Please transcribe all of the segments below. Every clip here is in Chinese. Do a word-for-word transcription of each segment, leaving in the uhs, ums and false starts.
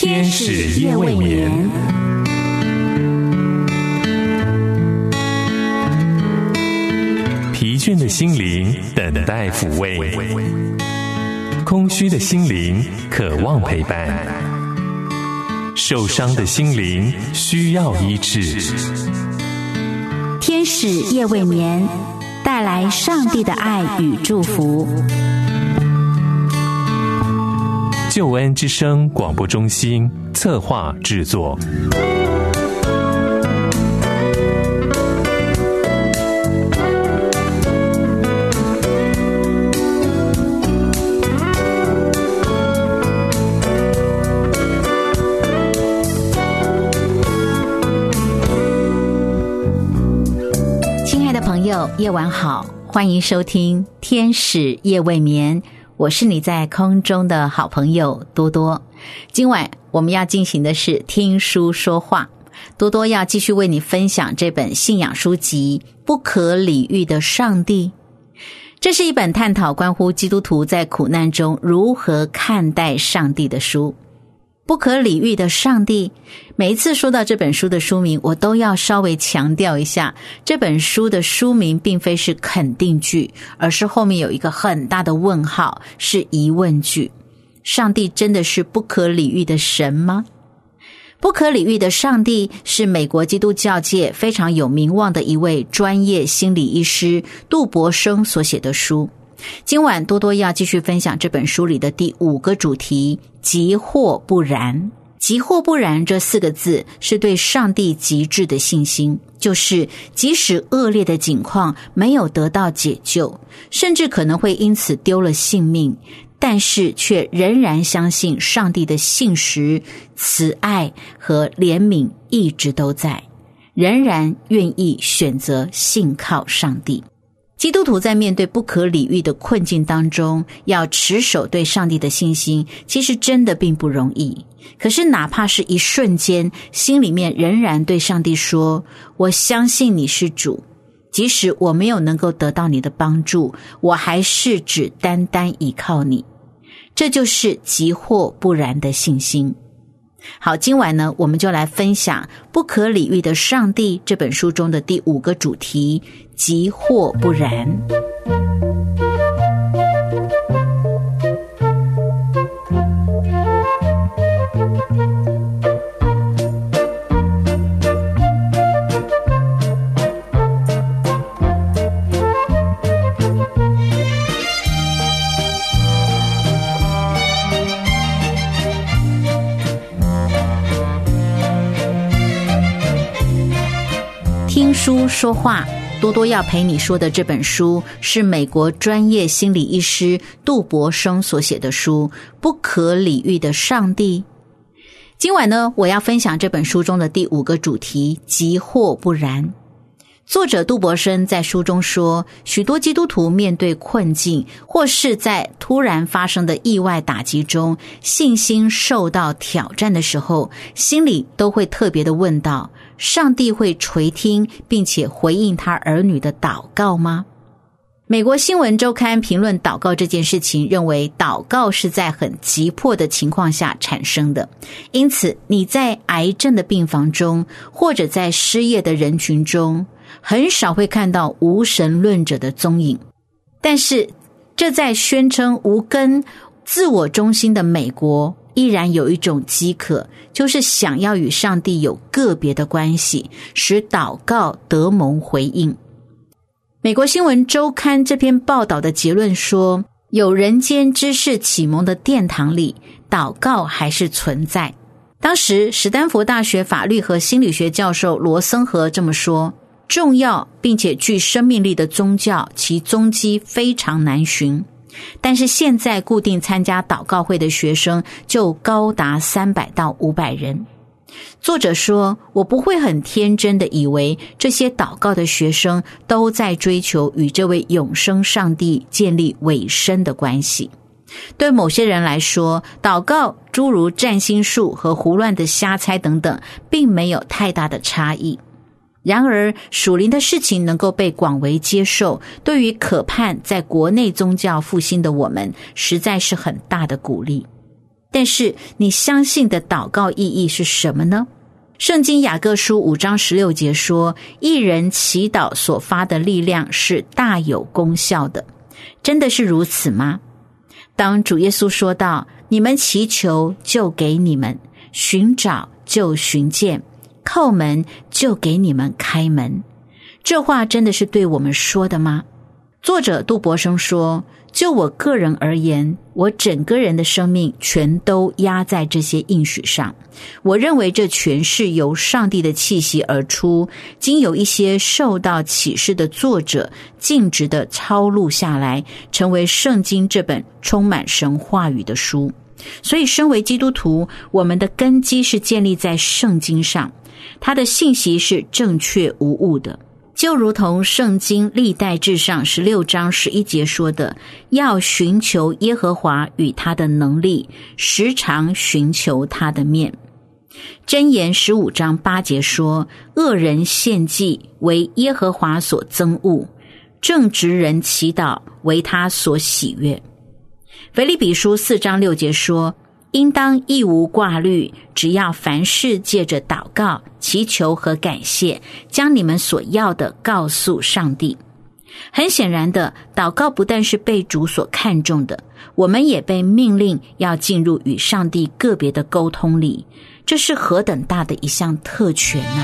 天使夜未眠，疲倦的心灵等待抚慰，空虚的心灵渴望陪伴，受伤的心灵需要医治。 天使夜未眠，带来上帝的爱与祝福。 救恩之声广播中心策划制作。 亲爱的朋友，夜晚好，欢迎收听天使夜未眠，我是你在空中的好朋友多多。今晚我们要进行的是听书说话，多多要继续为你分享这本信仰书籍《不可理喻的上帝》。这是一本探讨关乎基督徒在苦难中如何看待上帝的书。不可理喻的上帝，每一次说到这本书的书名，我都要稍微强调一下，这本书的书名并非是肯定句，而是后面有一个很大的问号，是疑问句。上帝真的是不可理喻的神吗？不可理喻的上帝是美国基督教界非常有名望的一位专业心理医师杜博生所写的书。今晚多多要继续分享这本书里的第五个主题，即或不然。即或不然这四个字是对上帝极致的信心，就是即使恶劣的境况没有得到解救，甚至可能会因此丢了性命，但是却仍然相信上帝的信实、慈爱和怜悯一直都在，仍然愿意选择信靠上帝。基督徒在面对不可理喻的困境当中，要持守对上帝的信心，其实真的并不容易。可是哪怕是一瞬间，心里面仍然对上帝说，我相信你是主，即使我没有能够得到你的帮助，我还是只单单依靠你。这就是即或不然的信心。好，今晚呢，我们就来分享《不可理喻的上帝》这本书中的第五个主题，即或不然。听书说话，多多要陪你说的这本书是美国专业心理医师杜博生所写的书《不可理喻的上帝》。今晚呢，我要分享这本书中的第五个主题，即或不然。作者杜博生在书中说，许多基督徒面对困境，或是在突然发生的意外打击中，信心受到挑战的时候，心里都会特别的问道，上帝会垂听并且回应他儿女的祷告吗？美国新闻周刊评论祷告这件事情，认为祷告是在很急迫的情况下产生的，因此你在癌症的病房中，或者在失业的人群中，很少会看到无神论者的踪影。但是这在宣称无根、自我中心的美国，依然有一种饥渴，就是想要与上帝有个别的关系，使祷告得蒙回应。美国新闻周刊这篇报道的结论说，有人间知识启蒙的殿堂里，祷告还是存在。当时史丹佛大学法律和心理学教授罗森河这么说，重要并且具生命力的宗教，其踪迹非常难寻。但是现在固定参加祷告会的学生就高达三百到五百人。作者说，我不会很天真的以为这些祷告的学生都在追求与这位永生上帝建立委身的关系。对某些人来说，祷告诸如占星术和胡乱的瞎猜等等，并没有太大的差异。然而属灵的事情能够被广为接受，对于渴盼在国内宗教复兴的我们，实在是很大的鼓励。 但是你相信的祷告意义是什么呢？圣经雅各书五章十六节说，义人祈祷所发的力量是大有功效的。真的是如此吗？当主耶稣说道，你们祈求就给你们，寻找就寻见，叩门就给你们开门，这话真的是对我们说的吗？作者杜伯生说，就我个人而言，我整个人的生命全都压在这些应许上。我认为这全是由上帝的气息而出，经有一些受到启示的作者尽职的抄录下来，成为圣经这本充满神话语的书。所以身为基督徒，我们的根基是建立在圣经上，它的信息是正确无误的。就如同圣经历代志上十六章十一节说的，要寻求耶和华与他的能力，时常寻求他的面。箴言十五章八节说，恶人献祭为耶和华所憎恶，正直人祈祷为他所喜悦。腓立比书四章六节说，应当一无挂虑，只要凡事借着祷告、祈求和感谢，将你们所要的告诉上帝。很显然的，祷告不但是被主所看重的，我们也被命令要进入与上帝个别的沟通里，这是何等大的一项特权啊！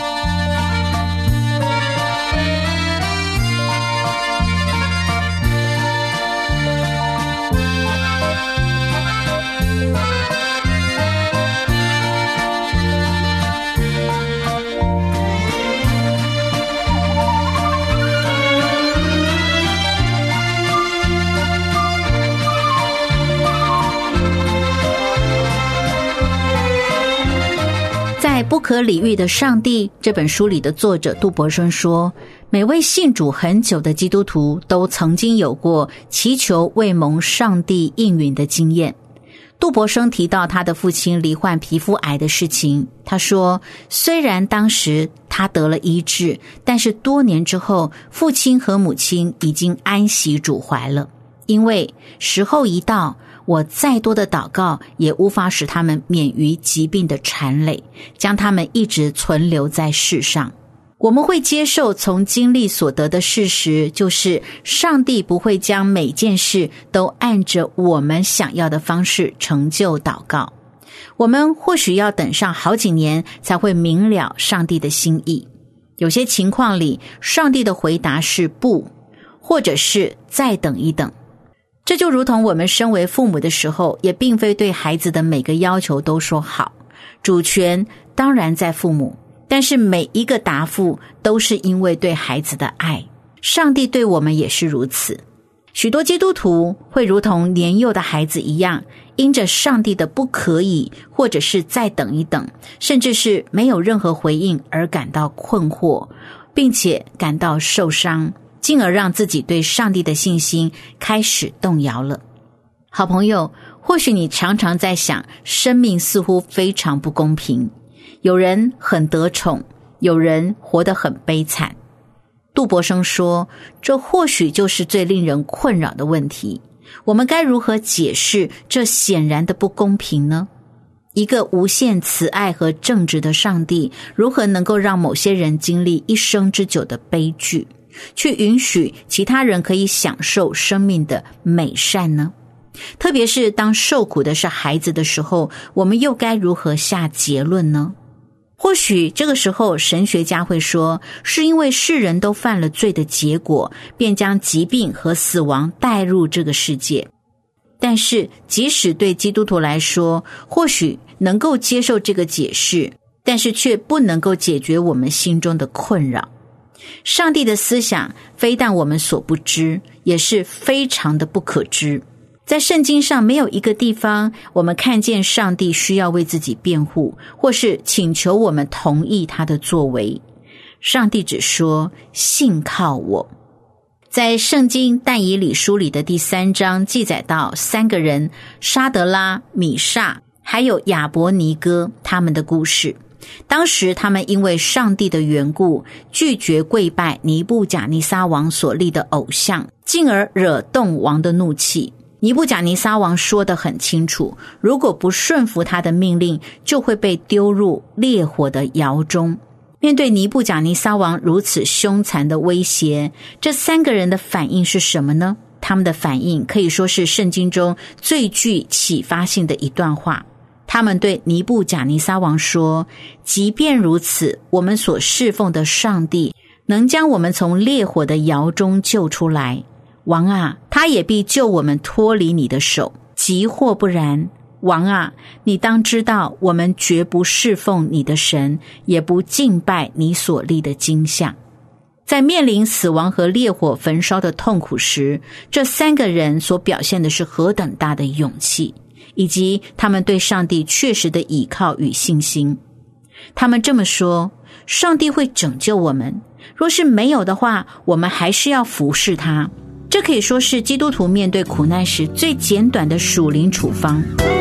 在《不可理喻的上帝》这本书里的作者杜伯生说，每位信主很久的基督徒都曾经有过祈求未蒙上帝应允的经验。杜伯生提到他的父亲罹患皮肤癌的事情，他说，虽然当时他得了医治，但是多年之后，父亲和母亲已经安息主怀了，因为时候一到，我再多的祷告也无法使他们免于疾病的缠累，将他们一直存留在世上。我们会接受从经历所得的事实，就是上帝不会将每件事都按着我们想要的方式成就祷告。我们或许要等上好几年才会明了上帝的心意。有些情况里，上帝的回答是不，或者是再等一等。这就如同我们身为父母的时候，也并非对孩子的每个要求都说好，主权当然在父母，但是每一个答复都是因为对孩子的爱。上帝对我们也是如此。许多基督徒会如同年幼的孩子一样，因着上帝的不可以，或者是再等一等，甚至是没有任何回应而感到困惑，并且感到受伤，进而让自己对上帝的信心开始动摇了。好朋友，或许你常常在想，生命似乎非常不公平，有人很得宠，有人活得很悲惨。杜伯生说，这或许就是最令人困扰的问题。我们该如何解释这显然的不公平呢？一个无限慈爱和正直的上帝，如何能够让某些人经历一生之久的悲剧，去允许其他人可以享受生命的美善呢？特别是当受苦的是孩子的时候，我们又该如何下结论呢？或许这个时候神学家会说，是因为世人都犯了罪的结果，便将疾病和死亡带入这个世界。但是即使对基督徒来说，或许能够接受这个解释，但是却不能够解决我们心中的困扰。上帝的思想非但我们所不知，也是非常的不可知。在圣经上没有一个地方我们看见上帝需要为自己辩护，或是请求我们同意他的作为。上帝只说信靠我。在圣经但以理书里的第三章记载到三个人，沙德拉、米煞还有亚伯尼哥他们的故事。当时他们因为上帝的缘故，拒绝跪拜尼布甲尼撒王所立的偶像，进而惹动王的怒气。 尼布甲尼撒王说得很清楚，如果不顺服他的命令，就会被丢入烈火的窑中。面对尼布甲尼撒王如此凶残的威胁，这三个人的反应是什么呢？他们的反应可以说是圣经中最具启发性的一段话。他们对尼布甲尼撒王说，即便如此，我们所侍奉的上帝能将我们从烈火的窑中救出来，王啊，他也必救我们脱离你的手，即或不然，王啊，你当知道，我们绝不侍奉你的神，也不敬拜你所立的金像。在面临死亡和烈火焚烧的痛苦时，这三个人所表现的是何等大的勇气，以及他们对上帝确实的倚靠与信心。他们这么说，上帝会拯救我们，若是没有的话，我们还是要服侍他。这可以说是基督徒面对苦难时最简短的属灵处方。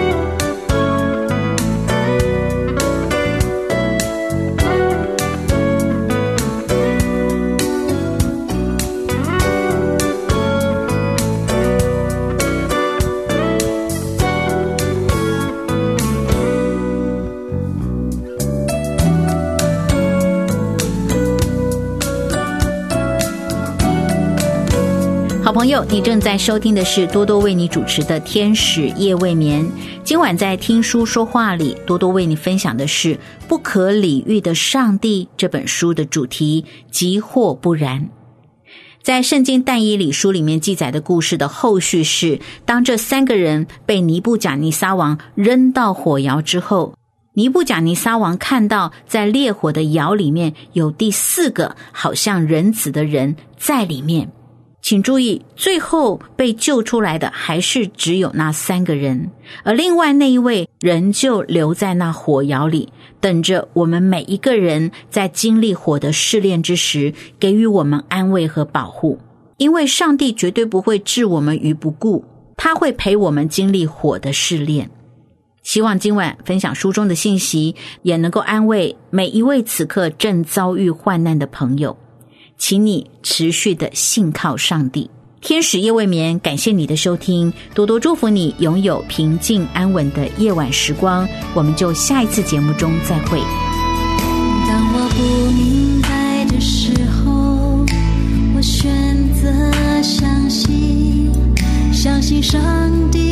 好朋友，你正在收听的是多多为你主持的天使夜未眠。今晚在听书说话里，多多为你分享的是不可理喻的上帝这本书的主题，即或不然。在圣经但以理书里面记载的故事的后续是，当这三个人被尼布甲尼撒王扔到火窑之后，尼布甲尼撒王看到在烈火的窑里面有第四个好像人子的人在里面。请注意，最后被救出来的还是只有那三个人，而另外那一位仍旧留在那火窑里，等着我们每一个人在经历火的试炼之时，给予我们安慰和保护。因为上帝绝对不会置我们于不顾，他会陪我们经历火的试炼。希望今晚分享书中的信息，也能够安慰每一位此刻正遭遇患难的朋友。请你持续的信靠上帝。天使夜未眠，感谢你的收听，多多祝福你拥有平静安稳的夜晚时光。我们就下一次节目中再会。 当我不明白的时候，我选择相信，相信上帝